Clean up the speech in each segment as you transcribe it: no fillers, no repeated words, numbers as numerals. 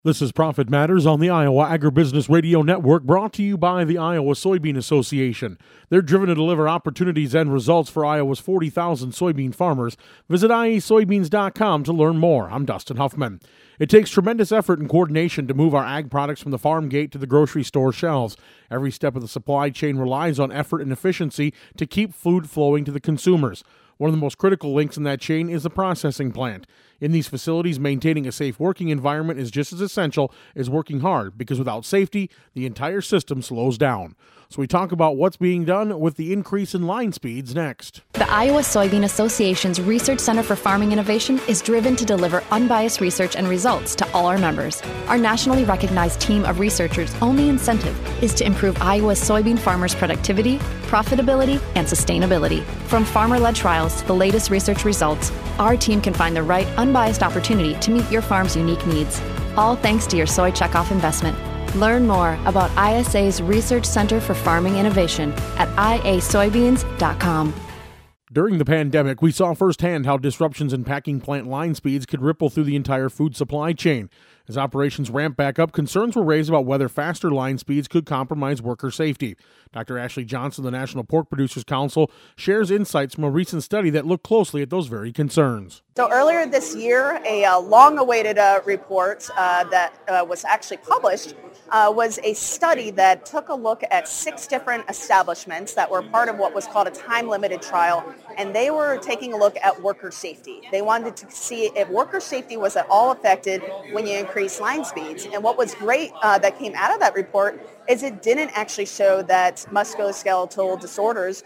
This is Profit Matters on the Iowa Agribusiness Radio Network, brought to you by the Iowa Soybean Association. They're driven to deliver opportunities and results for Iowa's 40,000 soybean farmers. Visit IASoybeans.com to learn more. I'm Dustin Huffman. It takes tremendous effort and coordination to move our ag products from the farm gate to the grocery store shelves. Every step of the supply chain relies on effort and efficiency to keep food flowing to the consumers. One of the most critical links in that chain is the processing plant. In these facilities, maintaining a safe working environment is just as essential as working hard, because without safety, the entire system slows down. So we talk about what's being done with the increase in line speeds next. The Iowa Soybean Association's Research Center for Farming Innovation is driven to deliver unbiased research and results to all our members. Our nationally recognized team of researchers' only incentive is to improve Iowa's soybean farmers' productivity, profitability, and sustainability. From farmer-led trials to the latest research results, our team can find the right unbiased opportunity to meet your farm's unique needs. All thanks to your soy checkoff investment. Learn more about ISA's Research Center for Farming Innovation at iasoybeans.com. During the pandemic, we saw firsthand how disruptions in packing plant line speeds could ripple through the entire food supply chain. As operations ramped back up, concerns were raised about whether faster line speeds could compromise worker safety. Dr. Ashley Johnson, the National Pork Producers Council, shares insights from a recent study that looked closely at those very concerns. So earlier this year, a long-awaited report that was actually published was a study that took a look at 6 different establishments that were part of what was called a time-limited trial, and they were taking a look at worker safety. They wanted to see if worker safety was at all affected when you increase line speeds. And what was great that came out of that report is it didn't actually show that musculoskeletal disorders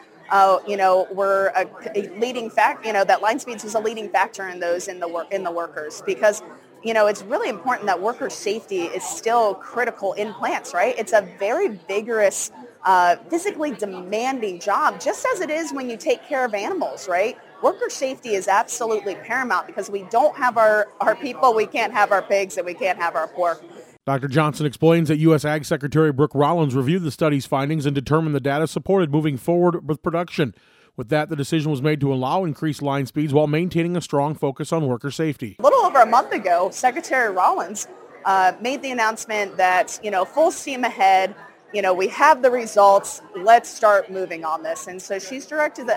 were a leading factor. That line speeds was a leading factor in those in the workers, because it's really important that worker safety is still critical in plants, right? It's a very vigorous, physically demanding job, just as it is when you take care of animals, right? Worker safety is absolutely paramount, because we don't have our people, we can't have our pigs, and we can't have our pork. Dr. Johnson explains that U.S. Ag Secretary Brooke Rollins reviewed the study's findings and determined the data supported moving forward with production. With that, the decision was made to allow increased line speeds while maintaining a strong focus on worker safety. A little over a month ago, Secretary Rollins made the announcement that, full steam ahead, we have the results, let's start moving on this. And so she's directed the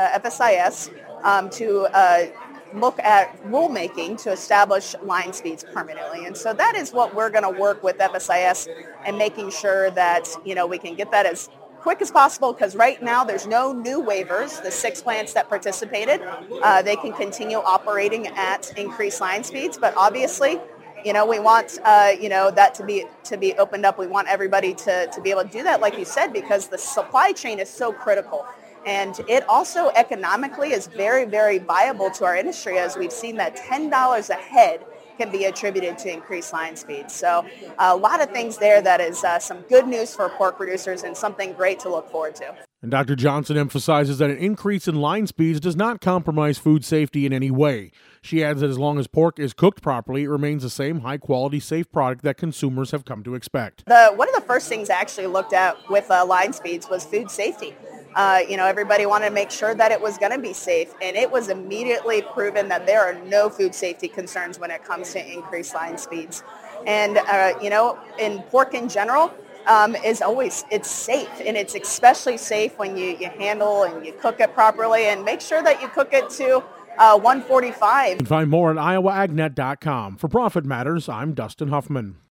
FSIS to look at rulemaking to establish line speeds permanently. And so that is what we're going to work with FSIS and making sure that, we can get that as quick as possible, because right now there's no new waivers. The 6 plants that participated, they can continue operating at increased line speeds. But obviously, we want, that to be opened up. We want everybody to be able to do that, like you said, because the supply chain is so critical. And it also economically is very, very viable to our industry, as we've seen that $10 a head can be attributed to increased line speeds. So a lot of things there that is some good news for pork producers and something great to look forward to. And Dr. Johnson emphasizes that an increase in line speeds does not compromise food safety in any way. She adds that as long as pork is cooked properly, it remains the same high-quality, safe product that consumers have come to expect. One of the first things I actually looked at with line speeds was food safety. Everybody wanted to make sure that it was going to be safe, and it was immediately proven that there are no food safety concerns when it comes to increased line speeds. And, in pork in general, it's safe, and it's especially safe when you handle and you cook it properly, and make sure that you cook it to 145. You can find more at iowaagnet.com. For Profit Matters, I'm Dustin Huffman.